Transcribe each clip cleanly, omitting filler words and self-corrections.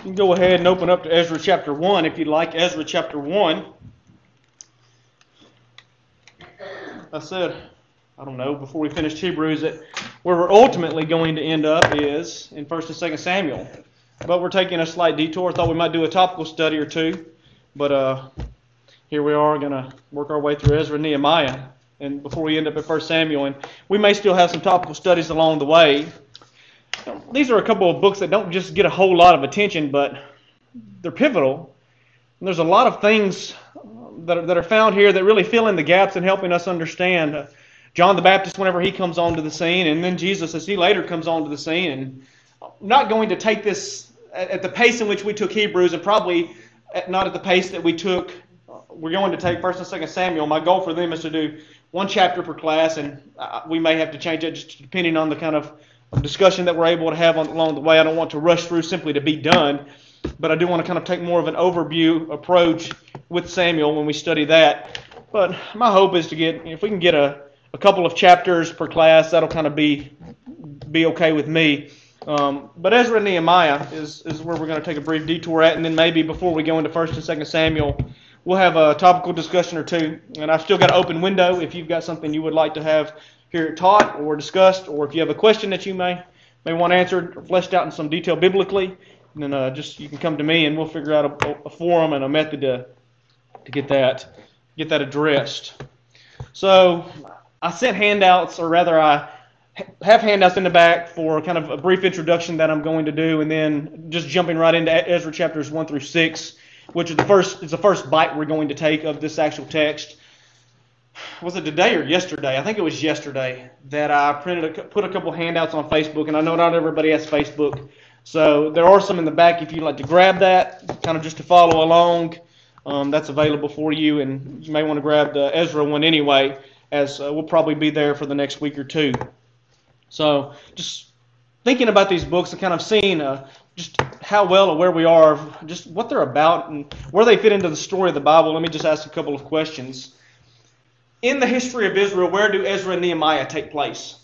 You can go ahead and open up to Ezra chapter 1 if you'd like. Ezra chapter 1. I said, I don't know, before we finished Hebrews, that where we're ultimately going to end up is in 1st and 2nd Samuel. But we're taking a slight detour. Thought we might do a topical study or two. But here we are going to work our way through Ezra and Nehemiah. And before we end up at 1 Samuel, and we may still have some topical studies along the way. These are a couple of books that don't just get a whole lot of attention, but they're pivotal. And there's a lot of things that are found here that really fill in the gaps in helping us understand John the Baptist whenever he comes onto the scene, and then Jesus as he later comes onto the scene. And I'm not going to take this at the pace in which we took Hebrews, and probably not at the pace that we took. We're going to take 1st and 2nd Samuel. My goal for them is to do one chapter per class, and we may have to change it just depending on the kind of discussion that we're able to have along the way. I don't want to rush through simply to be done, but I do want to kind of take more of an overview approach with Samuel when we study that. But my hope is to get, if we can get a couple of chapters per class, that'll kind of be okay with me. But Ezra and Nehemiah is where we're going to take a brief detour at, and then maybe before we go into 1st and 2nd Samuel, we'll have a topical discussion or two. And I've still got an open window if you've got something you would like to have here taught or discussed, or if you have a question that you may want answered or fleshed out in some detail biblically, then you can come to me and we'll figure out a forum and a method to get that addressed. So I sent handouts, or rather I have handouts in the back for kind of a brief introduction that I'm going to do, and then just jumping right into Ezra chapters 1 through 6, which is the first bite we're going to take of this actual text. Was it today or yesterday? I think it was yesterday that I put a couple handouts on Facebook, and I know not everybody has Facebook, so there are some in the back if you'd like to grab that, kind of just to follow along. That's available for you, and you may want to grab the Ezra one anyway, as we'll probably be there for the next week or two. So just thinking about these books and kind of seeing just how well or where we are, just what they're about and where they fit into the story of the Bible, let me just ask a couple of questions. In the history of Israel, where do Ezra and Nehemiah take place?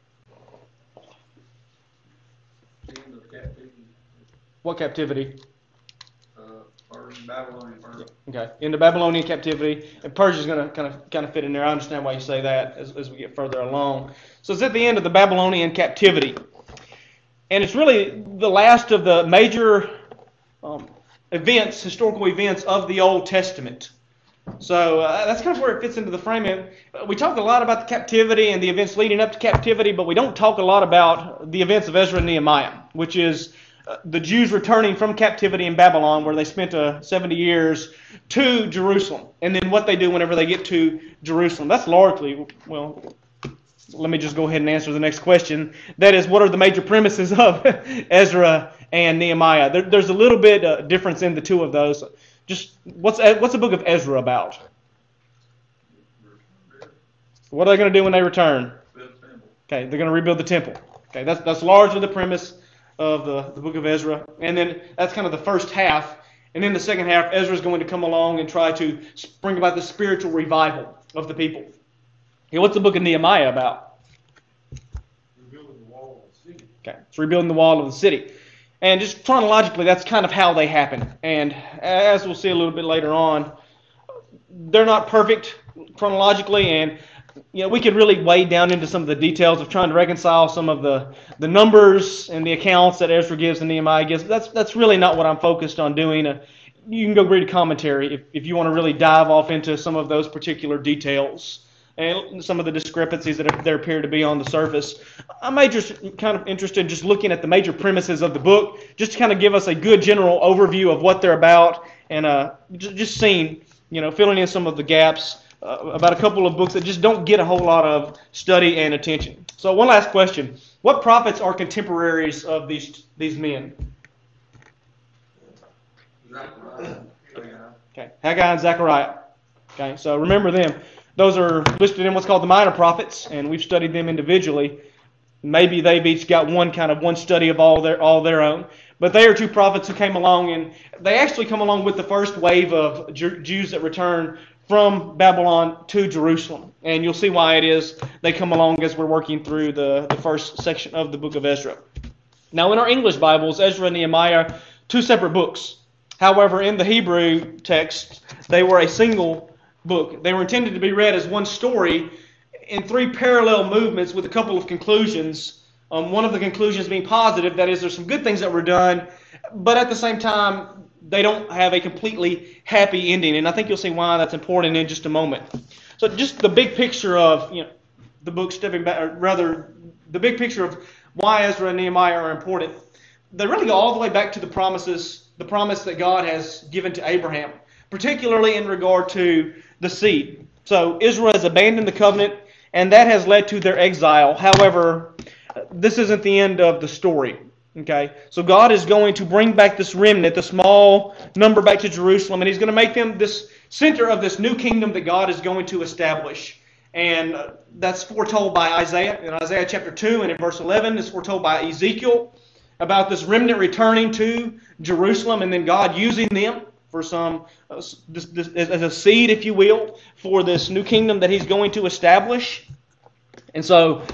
What captivity? Babylonian Persia. Okay, in the Babylonian captivity, and Persia's going to kind of fit in there. I understand why you say that as we get further along. So it's at the end of the Babylonian captivity, and it's really the last of the major historical events of the Old Testament. So that's kind of where it fits into the frame. We talk a lot about the captivity and the events leading up to captivity, but we don't talk a lot about the events of Ezra and Nehemiah, which is the Jews returning from captivity in Babylon, where they spent 70 years, to Jerusalem, and then what they do whenever they get to Jerusalem. That's largely, well, let me just go ahead and answer the next question. That is, what are the major premises of Ezra and Nehemiah? There's a little bit difference in the two of those. Just what's the book of Ezra about? What are they going to do when they return? Okay, they're going to rebuild the temple. Okay, that's largely the premise of the book of Ezra. And then that's kind of the first half. And then the second half, Ezra is going to come along and try to bring about the spiritual revival of the people. Okay, what's the book of Nehemiah about? Rebuilding the wall of the city. Okay, it's rebuilding the wall of the city. And just chronologically, that's kind of how they happen. And as we'll see a little bit later on, they're not perfect chronologically, and we could really wade down into some of the details of trying to reconcile some of the numbers and the accounts that Ezra gives and Nehemiah gives. That's really not what I'm focused on doing. You can go read a commentary if you want to really dive off into some of those particular details and some of the discrepancies that there appear to be on the surface. I'm just kind of interested in just looking at the major premises of the book, just to kind of give us a good general overview of what they're about, and just seeing, filling in some of the gaps about a couple of books that just don't get a whole lot of study and attention. So one last question. What prophets are contemporaries of these men? Zechariah. Okay, Haggai and Zechariah. Okay, so remember them. Those are listed in what's called the minor prophets, and we've studied them individually. Maybe they've each got one study of all their own. But they are two prophets who came along, and they actually come along with the first wave of Jews that return from Babylon to Jerusalem. And you'll see why it is they come along as we're working through the first section of the book of Ezra. Now in our English Bibles, Ezra and Nehemiah two separate books. However, in the Hebrew text, they were a single book. They were intended to be read as one story in three parallel movements with a couple of conclusions. One of the conclusions being positive, that is, there's some good things that were done, but at the same time, they don't have a completely happy ending. And I think you'll see why that's important in just a moment. So just the big picture of the book stepping back, or rather, the big picture of why Ezra and Nehemiah are important. They really go all the way back to the promise that God has given to Abraham, particularly in regard to the seed. So Israel has abandoned the covenant, and that has led to their exile. However, this isn't the end of the story. Okay, so God is going to bring back this remnant, the small number, back to Jerusalem, and He's going to make them this center of this new kingdom that God is going to establish. And that's foretold by Isaiah. In Isaiah chapter 2 and in verse 11, it's foretold by Ezekiel about this remnant returning to Jerusalem, and then God using them for some as a seed, if you will, for this new kingdom that He's going to establish. And so,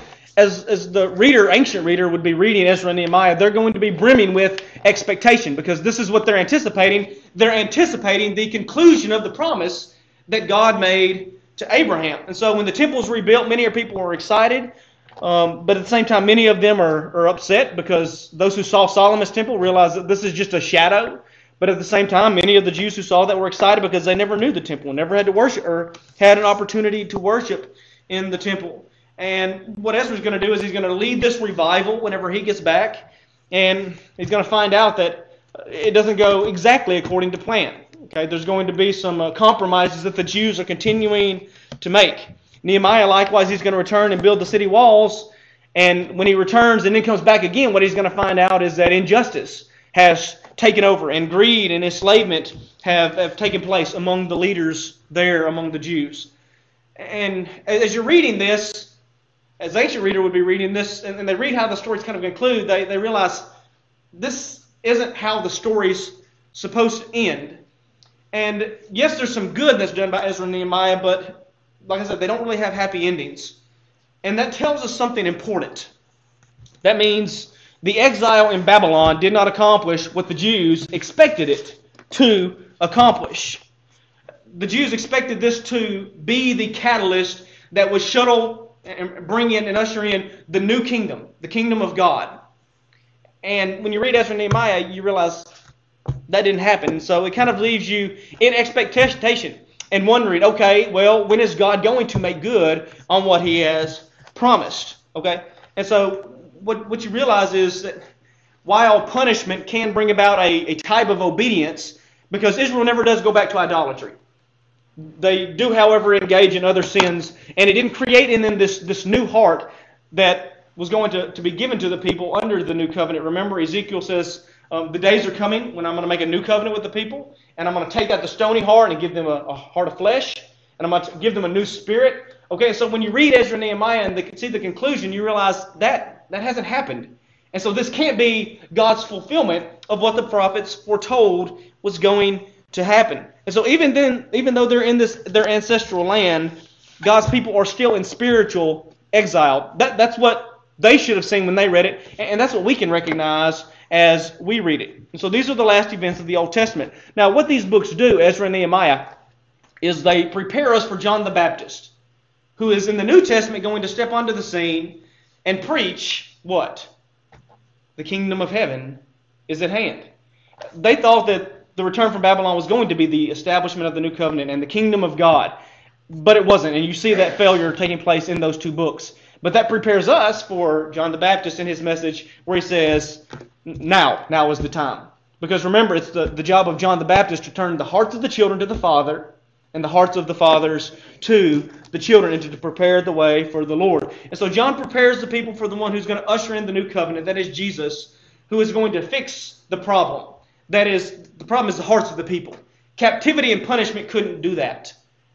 as the ancient reader would be reading Ezra and Nehemiah, they're going to be brimming with expectation, because this is what they're anticipating. They're anticipating the conclusion of the promise that God made to Abraham. And so when the temple is rebuilt, many people are excited, but at the same time, many of them are upset, because those who saw Solomon's temple realize that this is just a shadow. But at the same time, many of the Jews who saw that were excited because they never knew the temple, never had to worship or had an opportunity to worship in the temple. And what Ezra's going to do is he's going to lead this revival whenever he gets back, and he's going to find out that it doesn't go exactly according to plan. Okay, there's going to be some compromises that the Jews are continuing to make. Nehemiah, likewise, he's going to return and build the city walls, and when he returns and then comes back again, what he's going to find out is that injustice has taken over, and greed and enslavement have taken place among the leaders there, among the Jews. And as you're reading this, as the ancient reader would be reading this, and they read how the stories kind of conclude, they realize this isn't how the story's supposed to end. And yes, there's some good that's done by Ezra and Nehemiah, but like I said, they don't really have happy endings. And that tells us something important. That means the exile in Babylon did not accomplish what the Jews expected it to accomplish. The Jews expected this to be the catalyst that would shuttle and bring in and usher in the new kingdom, the kingdom of God. And when you read Ezra and Nehemiah, you realize that didn't happen. So it kind of leaves you in expectation and wondering, okay, well, when is God going to make good on what He has promised? Okay? And so what you realize is that while punishment can bring about a type of obedience, because Israel never does go back to idolatry. They do, however, engage in other sins, and it didn't create in them this new heart that was going to be given to the people under the new covenant. Remember, Ezekiel says, the days are coming when I'm going to make a new covenant with the people, and I'm going to take out the stony heart and give them a heart of flesh, and I'm going to give them a new spirit. Okay, so when you read Ezra and Nehemiah and see the conclusion, you realize that hasn't happened. And so this can't be God's fulfillment of what the prophets foretold was going to happen. And so even though they're in their ancestral land, God's people are still in spiritual exile. That's what they should have seen when they read it, and that's what we can recognize as we read it. And so these are the last events of the Old Testament. Now, what these books do, Ezra and Nehemiah, is they prepare us for John the Baptist, who is in the New Testament going to step onto the scene and preach what? The kingdom of heaven is at hand. They thought that the return from Babylon was going to be the establishment of the new covenant and the kingdom of God. But it wasn't. And you see that failure taking place in those two books. But that prepares us for John the Baptist in his message where he says, now is the time. Because remember, it's the job of John the Baptist to turn the hearts of the children to the Father and the hearts of the fathers to the children, and to prepare the way for the Lord. And so John prepares the people for the one who's going to usher in the new covenant, that is Jesus, who is going to fix the problem. That is, the problem is the hearts of the people. Captivity and punishment couldn't do that.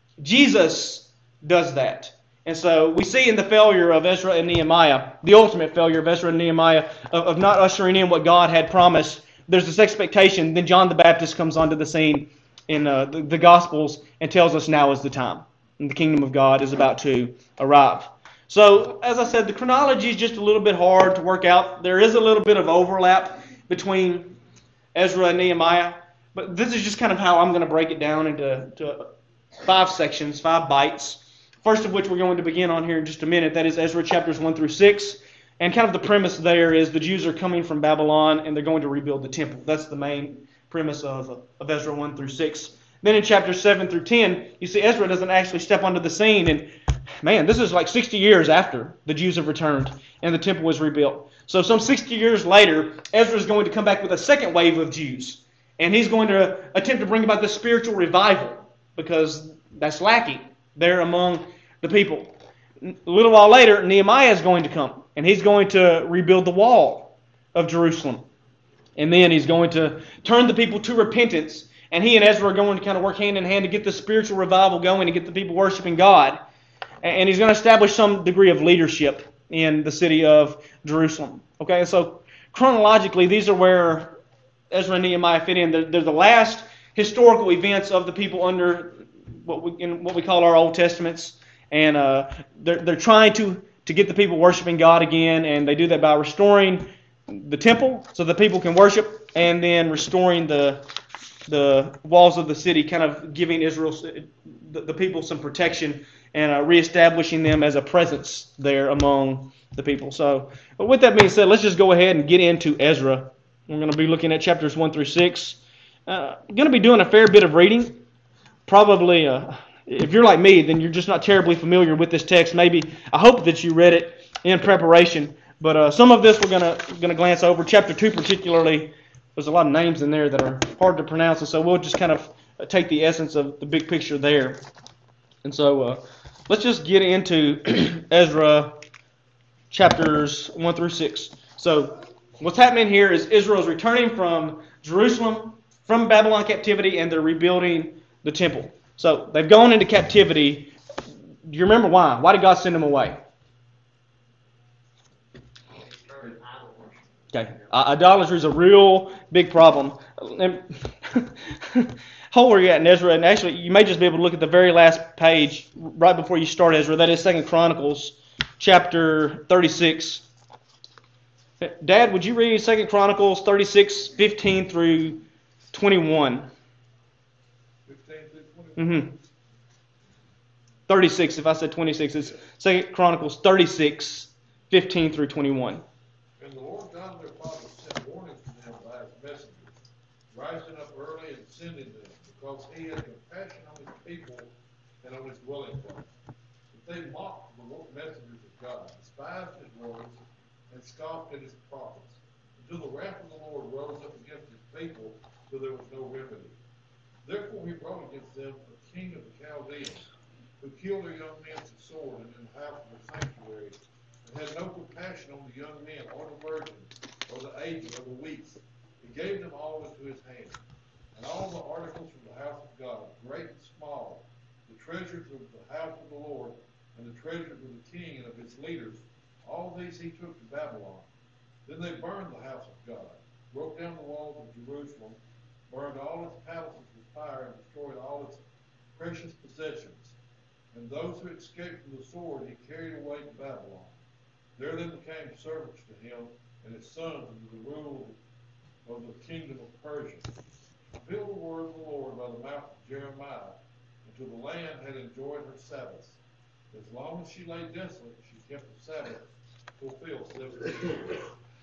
Jesus does that. And so we see in the failure of Ezra and Nehemiah, the ultimate failure of Ezra and Nehemiah, of not ushering in what God had promised, there's this expectation. Then John the Baptist comes onto the scene in the Gospels and tells us now is the time. And the kingdom of God is about to arrive. So, as I said, the chronology is just a little bit hard to work out. There is a little bit of overlap between Ezra and Nehemiah. But this is just kind of how I'm going to break it down into 5 sections, 5 bites. First of which we're going to begin on here in just a minute. That is Ezra chapters 1 through 6. And kind of the premise there is the Jews are coming from Babylon and they're going to rebuild the temple. That's the main premise of Ezra 1 through 6. Then in chapters 7 through 10, you see Ezra doesn't actually step onto the scene. And man, this is like 60 years after the Jews have returned and the temple was rebuilt. So some 60 years later, Ezra is going to come back with a second wave of Jews. And he's going to attempt to bring about this spiritual revival because that's lacking there among the people. A little while later, Nehemiah is going to come. And he's going to rebuild the wall of Jerusalem. And then he's going to turn the people to repentance. And he and Ezra are going to kind of work hand in hand to get the spiritual revival going and get the people worshiping God. And he's going to establish some degree of leadership in the city of Jerusalem. Okay, so chronologically, these are where Ezra and Nehemiah fit in. They're the last historical events of the people under what we call our Old Testaments. And they're trying to get the people worshiping God again. And they do that by restoring the temple so the people can worship, and then restoring the walls of the city, kind of giving Israel, the people, some protection and reestablishing them as a presence there among the people. So, but with that being said, let's just go ahead and get into Ezra. We're going to be looking at chapters 1 through 6. Going to be doing a fair bit of reading. Probably, if you're like me, then you're just not terribly familiar with this text. Maybe I hope that you read it in preparation. But some of this we're going to glance over. Chapter 2 particularly, there's a lot of names in there that are hard to pronounce, and so we'll just kind of take the essence of the big picture there. And so let's just get into Ezra chapters 1 through 6. So what's happening here is Israel's returning from Jerusalem, from Babylon captivity, and they're rebuilding the temple. So they've gone into captivity. Do you remember why? Why did God send them away? Okay, idolatry is a real big problem. How are you at in Ezra? And actually, you may just be able to look at the very last page right before you start Ezra. That is 2 Chronicles chapter 36. Dad, would you read 2 Chronicles 36, 15 through 21? 15 through 21? 36, if I said 26, it's 2 Chronicles 36, 15 through 21. And the Lord God their father sent warning to them by his messengers, rising up early and sending them, because he had compassion on his people and on his dwelling place. But they mocked the messengers of God, despised his words, and scoffed at his prophets, until the wrath of the Lord rose up against his people, till there was no remedy. Therefore he brought against them a king of the Chaldeans, who killed their young men with the sword and in the house of the sanctuary, and had no compassion on the young men, or the virgins, or the aged, or the weak. He gave them all into his hand. And all the articles from the house of God, great and small, the treasures of the house of the Lord, and the treasures of the king and of his leaders, all these he took to Babylon. Then they burned the house of God, broke down the walls of Jerusalem, burned all its palaces with fire, and destroyed all its precious possessions. And those who escaped from the sword he carried away to Babylon. There they became servants to him and his sons under the rule of the kingdom of Persia. Fulfill the word of the Lord by the mouth of Jeremiah, until the land had enjoyed her Sabbaths. As long as she lay desolate, she kept the Sabbath fulfilled 7 years.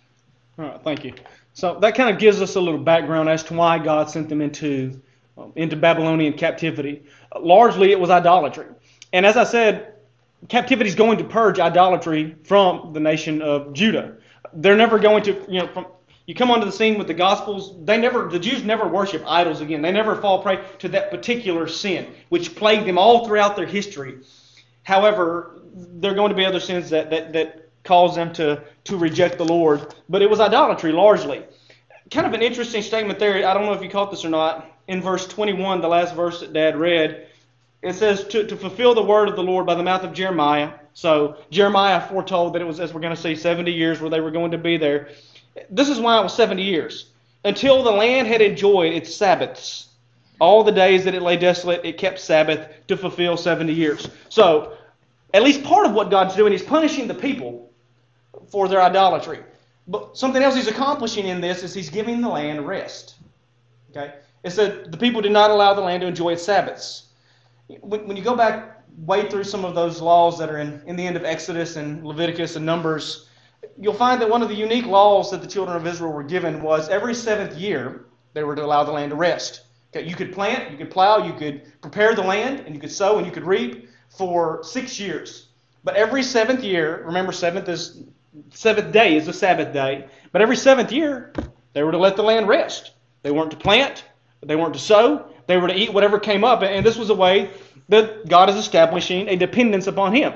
All right, thank you. So that kind of gives us a little background as to why God sent them into Babylonian captivity. Largely, it was idolatry. And as I said, captivity is going to purge idolatry from the nation of Judah. They're never going to, you come onto the scene with the Gospels, the Jews never worship idols again. They never fall prey to that particular sin, which plagued them all throughout their history. However, there are going to be other sins that cause them to reject the Lord. But it was idolatry, largely. Kind of an interesting statement there. I don't know if you caught this or not. In verse 21, the last verse that Dad read, it says, to fulfill the word of the Lord by the mouth of Jeremiah. So Jeremiah foretold that it was, as we're going to see, 70 years where they were going to be there. This is why it was 70 years. Until the land had enjoyed its Sabbaths. All the days that it lay desolate, it kept Sabbath to fulfill 70 years. So, at least part of what God's doing is punishing the people for their idolatry. But something else he's accomplishing in this is he's giving the land rest. Okay? It said the people did not allow the land to enjoy its Sabbaths. When you go back, wade through some of those laws that are in the end of Exodus and Leviticus and Numbers, you'll find that one of the unique laws that the children of Israel were given was every 7th year they were to allow the land to rest. Okay, you could plant, you could plow, you could prepare the land, and you could sow and you could reap for 6 years. But every 7th year, remember 7th day is the Sabbath day, but every 7th year they were to let the land rest. They weren't to plant, they weren't to sow, they were to eat whatever came up, and this was a way that God is establishing a dependence upon Him.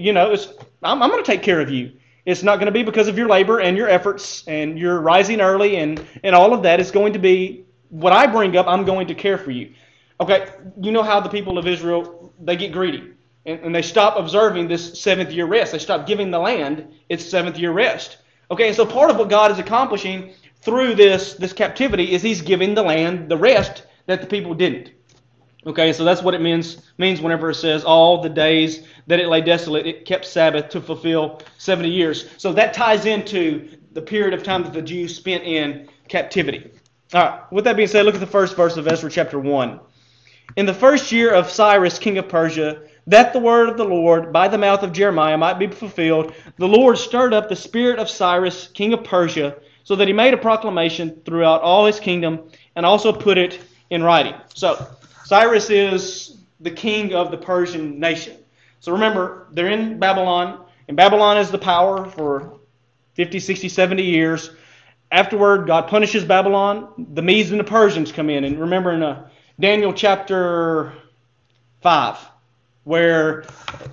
I'm going to take care of you. It's not going to be because of your labor and your efforts and your rising early and all of that. It's going to be what I bring up, I'm going to care for you. Okay, you know how the people of Israel, they get greedy. And they stop observing this 7th year rest. They stop giving the land its 7th year rest. Okay, and so part of what God is accomplishing through this captivity is He's giving the land the rest that the people didn't. Okay, so that's what it means whenever it says all the days that it lay desolate, it kept Sabbath to fulfill 70 years. So that ties into the period of time that the Jews spent in captivity. All right, with that being said, look at the first verse of Ezra chapter 1. In the first year of Cyrus, king of Persia, that the word of the Lord by the mouth of Jeremiah might be fulfilled, the Lord stirred up the spirit of Cyrus, king of Persia, so that he made a proclamation throughout all his kingdom and also put it in writing. So, Cyrus is the king of the Persian nation. So remember, they're in Babylon, and Babylon is the power for 50, 60, 70 years. Afterward, God punishes Babylon. The Medes and the Persians come in. And remember in Daniel chapter 5, where,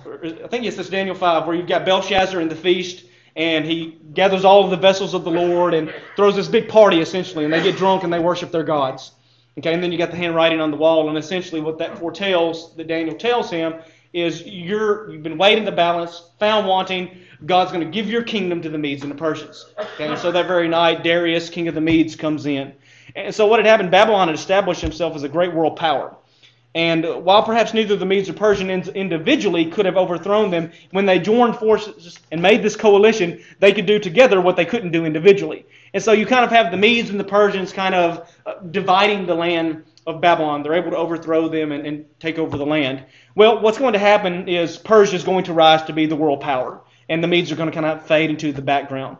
I think it's this Daniel 5, where you've got Belshazzar in the feast, and he gathers all of the vessels of the Lord and throws this big party, essentially, and they get drunk and they worship their gods. Okay, and then you got the handwriting on the wall, and essentially what that foretells, that Daniel tells him, is you've been weighed in the balance, found wanting. God's going to give your kingdom to the Medes and the Persians. Okay, and so that very night, Darius, king of the Medes, comes in. And so what had happened, Babylon had established himself as a great world power. And while perhaps neither the Medes or Persians individually could have overthrown them, when they joined forces and made this coalition, they could do together what they couldn't do individually. And so you kind of have the Medes and the Persians kind of dividing the land of Babylon. They're able to overthrow them and take over the land. Well, what's going to happen is Persia is going to rise to be the world power, and the Medes are going to kind of fade into the background.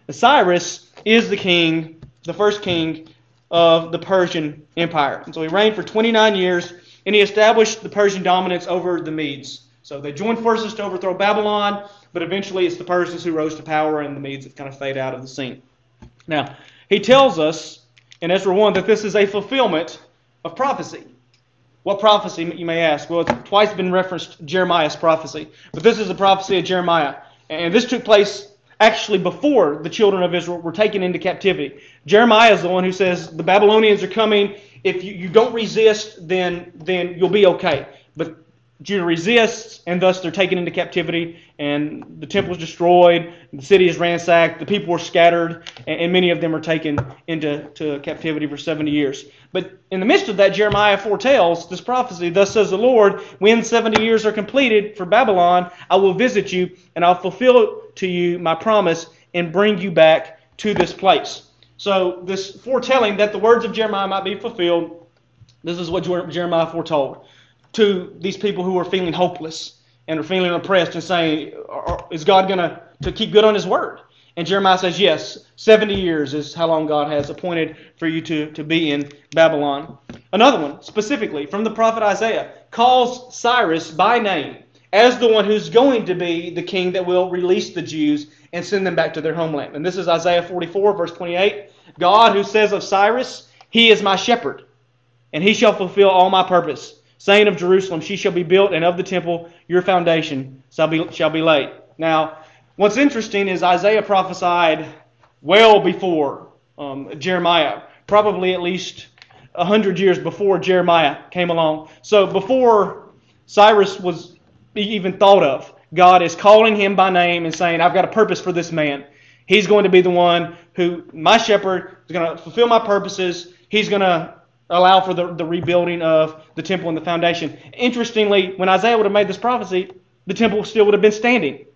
Cyrus is the king, the first king of the Persian Empire. And so he reigned for 29 years, and he established the Persian dominance over the Medes. So they joined forces to overthrow Babylon, but eventually it's the Persians who rose to power, and the Medes have kind of fade out of the scene. Now, he tells us in Ezra 1 that this is a fulfillment of prophecy. What prophecy, you may ask? Well, it's twice been referenced Jeremiah's prophecy. But this is the prophecy of Jeremiah. And this took place actually before the children of Israel were taken into captivity. Jeremiah is the one who says the Babylonians are coming. If you don't resist, then you'll be okay. But Judah resists, and thus they're taken into captivity, and the temple is destroyed, the city is ransacked, the people were scattered, and many of them are taken into captivity for 70 years. But in the midst of that, Jeremiah foretells this prophecy, thus says the Lord, when 70 years are completed for Babylon, I will visit you, and I'll fulfill to you my promise and bring you back to this place. So this foretelling that the words of Jeremiah might be fulfilled, this is what Jeremiah foretold to these people who are feeling hopeless and are feeling oppressed and saying, is God going to keep good on His word? And Jeremiah says, yes, 70 years is how long God has appointed for you to be in Babylon. Another one, specifically from the prophet Isaiah, calls Cyrus by name as the one who's going to be the king that will release the Jews and send them back to their homeland. And this is Isaiah 44, verse 28. God who says of Cyrus, He is my shepherd, and He shall fulfill all my purpose. Saying of Jerusalem, she shall be built, and of the temple your foundation shall be laid. Now, what's interesting is Isaiah prophesied well before Jeremiah, probably at least 100 years before Jeremiah came along. So before Cyrus was even thought of, God is calling him by name and saying, I've got a purpose for this man. He's going to be the one who, my shepherd, is going to fulfill my purposes. He's going to allow for the rebuilding of the temple and the foundation. Interestingly, when Isaiah would have made this prophecy, the temple still would have been standing.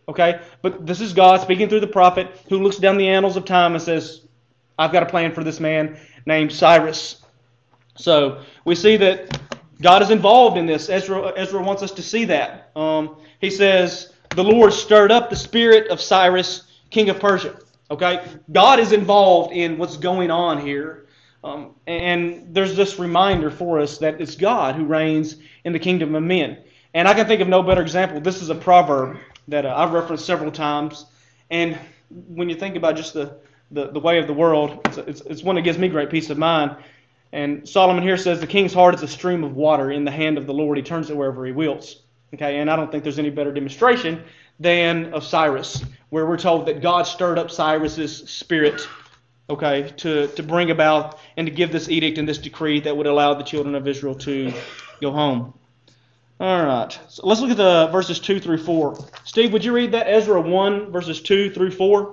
Okay? But this is God speaking through the prophet who looks down the annals of time and says, I've got a plan for this man named Cyrus. So we see that God is involved in this. Ezra wants us to see that. He says, the Lord stirred up the spirit of Cyrus, king of Persia. Okay? God is involved in what's going on here. And there's this reminder for us that it's God who reigns in the kingdom of men. And I can think of no better example. This is a proverb that I've referenced several times. And when you think about just the way of the world, it's one that gives me great peace of mind. And Solomon here says, the king's heart is a stream of water in the hand of the Lord. He turns it wherever he wills. Okay, and I don't think there's any better demonstration than of Cyrus, where we're told that God stirred up Cyrus's spirit, okay, to bring about and to give this edict and this decree that would allow the children of Israel to go home. All right, so let's look at the verses 2 through 4. Steve, would you read that? Ezra 1, verses 2 through 4.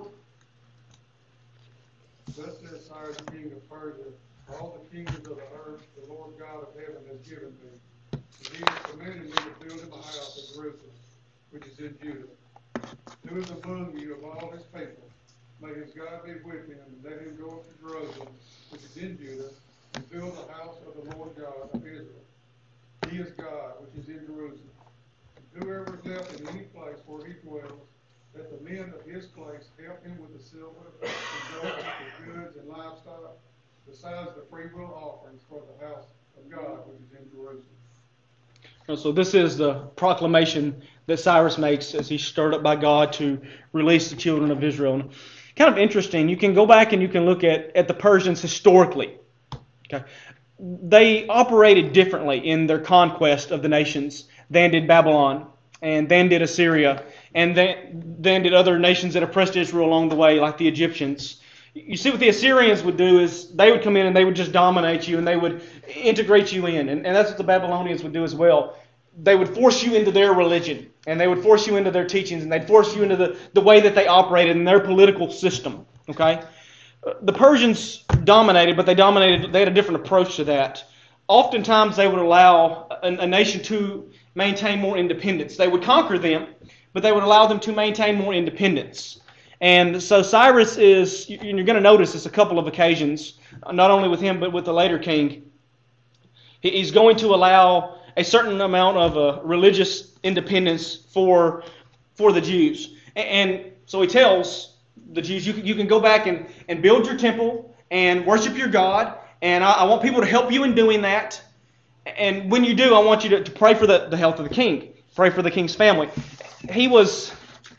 Thus says Cyrus, king of Persia, all the kingdoms of the earth the Lord God of heaven has given me. And he has commanded me to build him a house in Jerusalem, which is in Judah. Who is among you of all his people? May his God be with him, and let him go up to Jerusalem, which is in Judah, and build the house of the Lord God of Israel. He is God, which is in Jerusalem. And whoever is left in any place where he dwells, let the men of his place help him with the silver, and gold, the goods, and livestock, besides the freewill offerings for the house of God, which is in Jerusalem. So this is the proclamation that Cyrus makes as he's stirred up by God to release the children of Israel. And kind of interesting, you can go back and you can look at the Persians historically. Okay, they operated differently in their conquest of the nations than did Babylon, and then did Assyria, and then did other nations that oppressed Israel along the way, like the Egyptians. You see what the Assyrians would do is they would come in and they would just dominate you and they would integrate you in. And that's what the Babylonians would do as well. They would force you into their religion and they would force you into their teachings and they'd force you into the way that they operated in their political system. Okay? The Persians dominated, but they had a different approach to that. Oftentimes they would allow a nation to maintain more independence. They would conquer them, but they would allow them to maintain more independence. And so Cyrus is, you're going to notice this a couple of occasions, not only with him but with the later king. He's going to allow a certain amount of religious independence for the Jews. And so he tells the Jews, you can go back and build your temple and worship your God, and I want people to help you in doing that. And when you do, I want you to pray for the health of the king, pray for the king's family. He was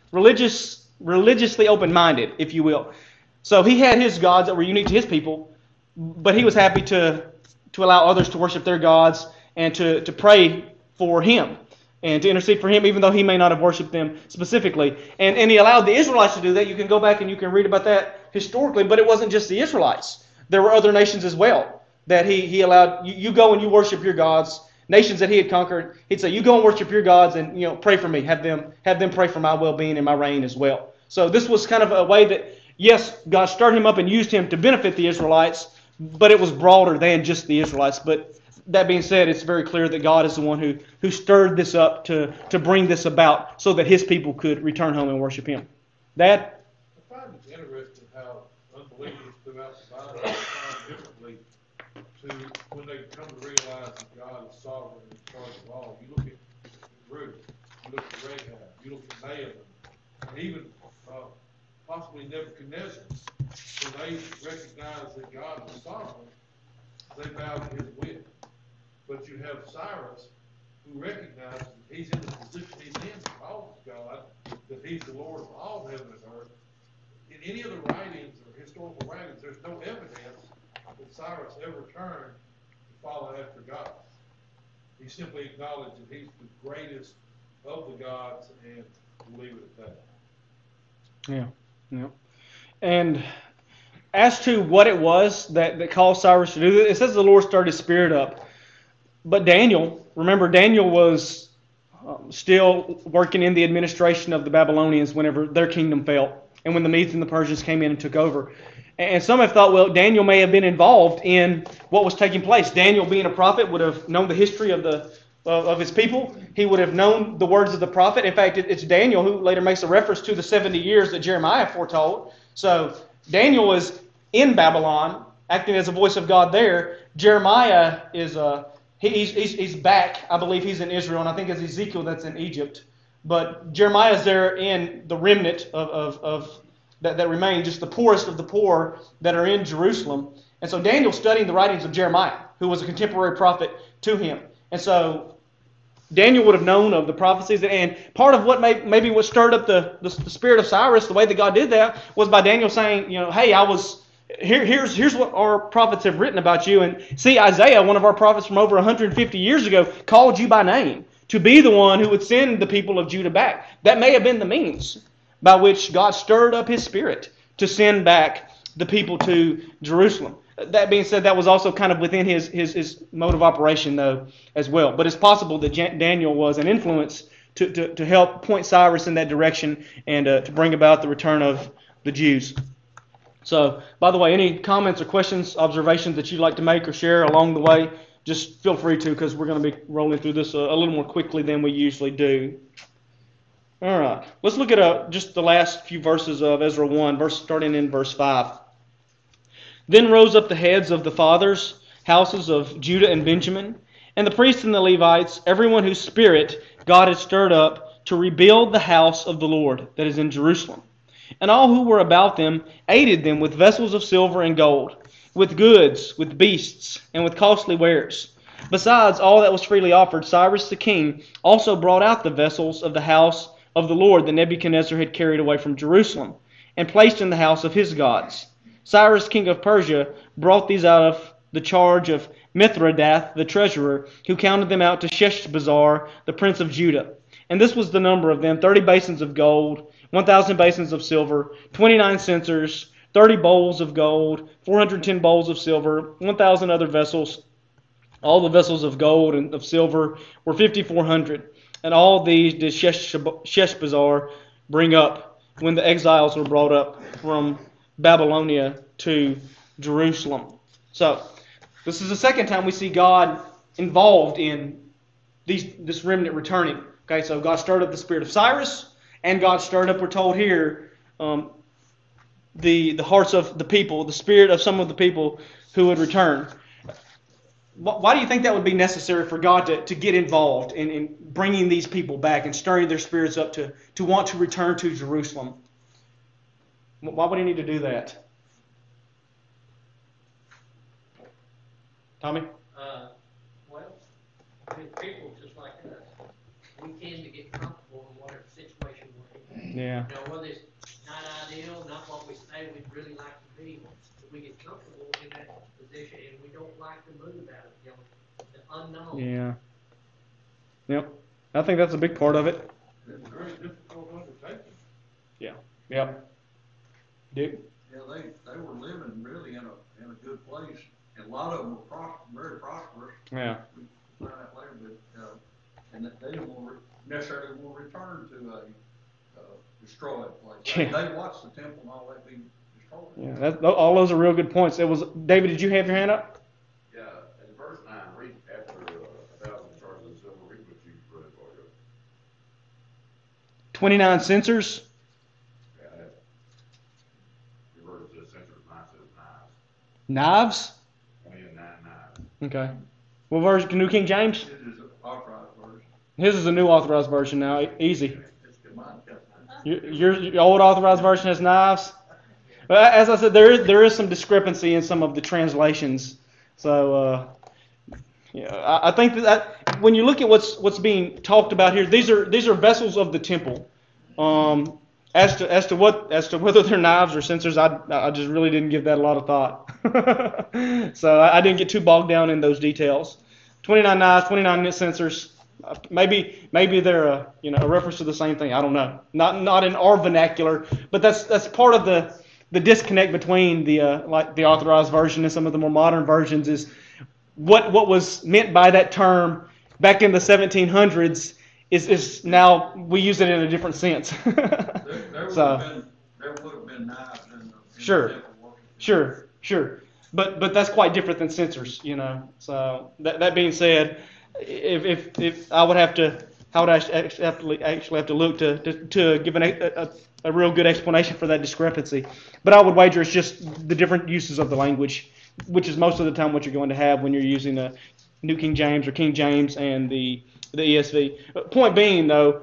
religiously open-minded, if you will. So he had his gods that were unique to his people, but he was happy to allow others to worship their gods and to pray for him and to intercede for him, even though he may not have worshipped them specifically. And he allowed the Israelites to do that. You can go back and you can read about that historically, but it wasn't just the Israelites. There were other nations as well that he allowed. You go and you worship your gods. Nations that he had conquered, he'd say, you go and worship your gods and pray for me. Have them pray for my well-being and my reign as well. So this was kind of a way that, yes, God stirred him up and used him to benefit the Israelites, but it was broader than just the Israelites. But that being said, it's very clear that God is the one who stirred this up to bring this about so that his people could return home and worship him. Dad? I find it interesting how unbelievers throughout the Bible respond differently to when they come to realize that God is sovereign and in charge of all. You look at Ruth, you look at Rahab, you look at Naaman, and even possibly Nebuchadnezzar. When they recognize that God is sovereign, they bow to his will. But you have Cyrus, who recognizes that he's in the position he's in to call God, that he's the Lord of all heaven and earth. In any of the writings or historical writings, there's no evidence that Cyrus ever turned to follow after God. He simply acknowledged that he's the greatest of the gods and will leave it at that. Yeah. And as to what it was that caused Cyrus to do this, it says the Lord stirred his spirit up. But Daniel, remember Daniel was still working in the administration of the Babylonians whenever their kingdom fell, and when the Medes and the Persians came in and took over. And some have thought, well, Daniel may have been involved in what was taking place. Daniel, being a prophet, would have known the history of of his people. He would have known the words of the prophet. In fact, it's Daniel who later makes a reference to the 70 years that Jeremiah foretold. So Daniel is in Babylon, acting as a voice of God there. Jeremiah is he's back. I believe he's in Israel, and I think it's Ezekiel that's in Egypt. But Jeremiah's there in the remnant of that remain, just the poorest of the poor that are in Jerusalem. And so Daniel's studying the writings of Jeremiah, who was a contemporary prophet to him. And so Daniel would have known of the prophecies. And part of what maybe what stirred up the spirit of Cyrus, the way that God did that, was by Daniel saying, hey, here's what our prophets have written about you. And see, Isaiah, one of our prophets from over 150 years ago, called you by name to be the one who would send the people of Judah back. That may have been the means by which God stirred up his spirit to send back the people to Jerusalem. That being said, that was also kind of within his mode of operation, though, as well. But it's possible that Daniel was an influence to help point Cyrus in that direction and to bring about the return of the Jews. So, by the way, any comments or questions, observations that you'd like to make or share along the way, just feel free to, because we're going to be rolling through this a little more quickly than we usually do. All right. Let's look at just the last few verses of Ezra 1, starting in verse 5. Then rose up the heads of the fathers' houses of Judah and Benjamin, and the priests and the Levites, everyone whose spirit God had stirred up to rebuild the house of the Lord that is in Jerusalem. And all who were about them aided them with vessels of silver and gold, with goods, with beasts, and with costly wares. Besides all that was freely offered, Cyrus the king also brought out the vessels of the house of the Lord that Nebuchadnezzar had carried away from Jerusalem, and placed in the house of his gods. Cyrus king of Persia brought these out of the charge of Mithredath the treasurer, who counted them out to Sheshbazzar the prince of Judah. And this was the number of them: 30 basins of gold, 1,000 basins of silver, 29 censers, 30 bowls of gold, 410 bowls of silver, 1,000 other vessels. All the vessels of gold and of silver were 5,400. And all these did Sheshbazzar bring up when the exiles were brought up from Babylonia to Jerusalem. So, this is the second time we see God involved in this remnant returning. Okay, so God stirred up the spirit of Cyrus, and God stirred up, we're told here, the hearts of the people, the spirit of some of the people who would return. Why do you think that would be necessary for God to get involved in bringing these people back and stirring their spirits up to want to return to Jerusalem? Why would He need to do that? Tommy? People just like us, we tend to get comfortable in whatever situation we're in. Yeah. Whether it's not ideal, not what we say we'd really like to be, but we get comfortable in that position and we don't like to move out of the unknown. Yeah. Yep. I think that's a big part of it. It's a very difficult undertaking. Yeah. Yep. Dick? Yeah, they were living really in a good place, and a lot of them were very prosperous. Yeah. We find out later, but and that they didn't necessarily want to return to a destroyed place. Yeah. They watched the temple and all that being destroyed. Yeah. All those are real good points. It was David. Did you have your hand up? Yeah, in verse 9, read after 1,000 charges of silver, read what you read for you. 29 censers. Yeah, your word says censers, mine says knives. Knives. 29 knives. Okay. What version? New King James? This is an authorized version. His is a new authorized version now. Easy. It's good mind kept. Your old authorized version has knives. But as I said, there is some discrepancy in some of the translations. So I think that when you look at what's being talked about here, these are vessels of the temple. As to whether they're knives or censers, I just really didn't give that a lot of thought. So I didn't get too bogged down in those details. 29 knives, 29 censers. Maybe they're a reference to the same thing. I don't know. Not in our vernacular, but that's part of the disconnect between the authorized version and some of the more modern versions is what was meant by that term back in the 1700s is now we use it in a different sense. There would have been knives in the temple. Sure. But that's quite different than censers, So that being said, if I would actually have to look to give a real good explanation for that discrepancy. But I would wager it's just the different uses of the language, which is most of the time what you're going to have when you're using the New King James or King James and the ESV. Point being, though,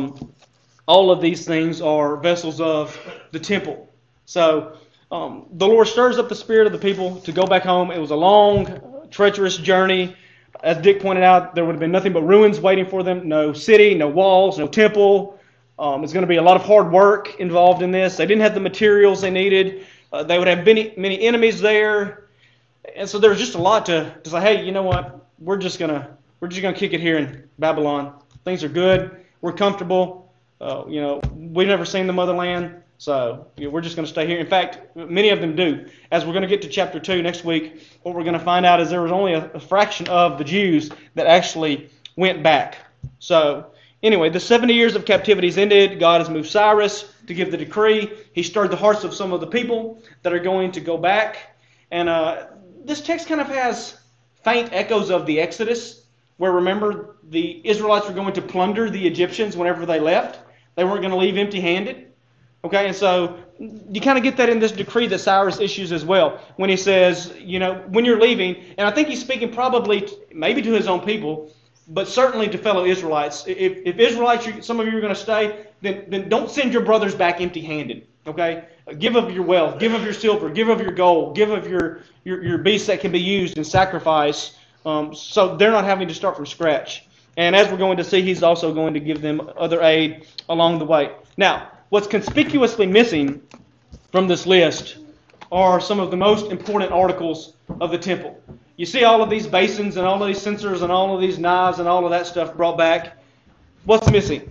all of these things are vessels of the temple. So the Lord stirs up the spirit of the people to go back home. It was a long, treacherous journey. As Dick pointed out, there would have been nothing but ruins waiting for them. No city, no walls, no temple. It's going to be a lot of hard work involved in this. They didn't have the materials they needed. They would have many enemies there. And so there's just a lot to say, hey, you know what? We're just gonna kick it here in Babylon. Things are good. We're comfortable. We've never seen the motherland. So we're just going to stay here. In fact, many of them do. As we're going to get to chapter 2 next week, what we're going to find out is there was only a fraction of the Jews that actually went back. So anyway, the 70 years of captivity is ended. God has moved Cyrus to give the decree. He stirred the hearts of some of the people that are going to go back. And this text kind of has faint echoes of the Exodus, where, remember, the Israelites were going to plunder the Egyptians whenever they left. They weren't going to leave empty-handed. Okay, and so you kind of get that in this decree that Cyrus issues as well, when he says, when you're leaving, and I think he's speaking probably maybe to his own people, but certainly to fellow Israelites. If Israelites, some of you are going to stay, then don't send your brothers back empty-handed. Okay, give of your wealth, give of your silver, give of your gold, give of your beasts that can be used in sacrifice, so they're not having to start from scratch. And as we're going to see, he's also going to give them other aid along the way. Now, what's conspicuously missing from this list are some of the most important articles of the temple. You see all of these basins and all of these censers and all of these knives and all of that stuff brought back. What's missing?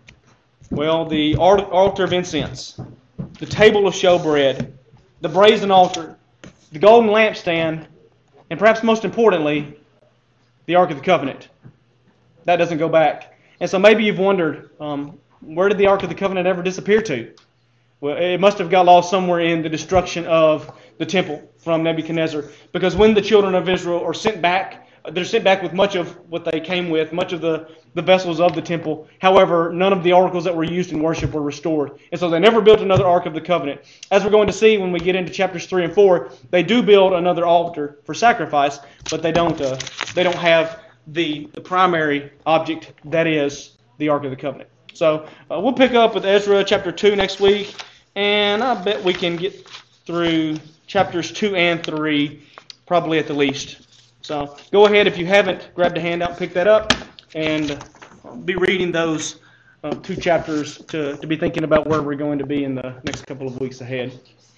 Well, the altar of incense, the table of showbread, the brazen altar, the golden lampstand, and perhaps most importantly, the Ark of the Covenant. That doesn't go back. And so maybe you've wondered, where did the Ark of the Covenant ever disappear to? Well, it must have got lost somewhere in the destruction of the temple from Nebuchadnezzar. Because when the children of Israel are sent back, they're sent back with much of what they came with, much of the vessels of the temple. However, none of the articles that were used in worship were restored. And so they never built another Ark of the Covenant. As we're going to see when we get into chapters 3 and 4, they do build another altar for sacrifice, but they don't have the primary object, that is the Ark of the Covenant. So we'll pick up with Ezra chapter 2 next week, and I bet we can get through chapters 2 and 3 probably at the least. So go ahead, if you haven't grabbed a handout, pick that up, and be reading those 2 chapters to be thinking about where we're going to be in the next couple of weeks ahead.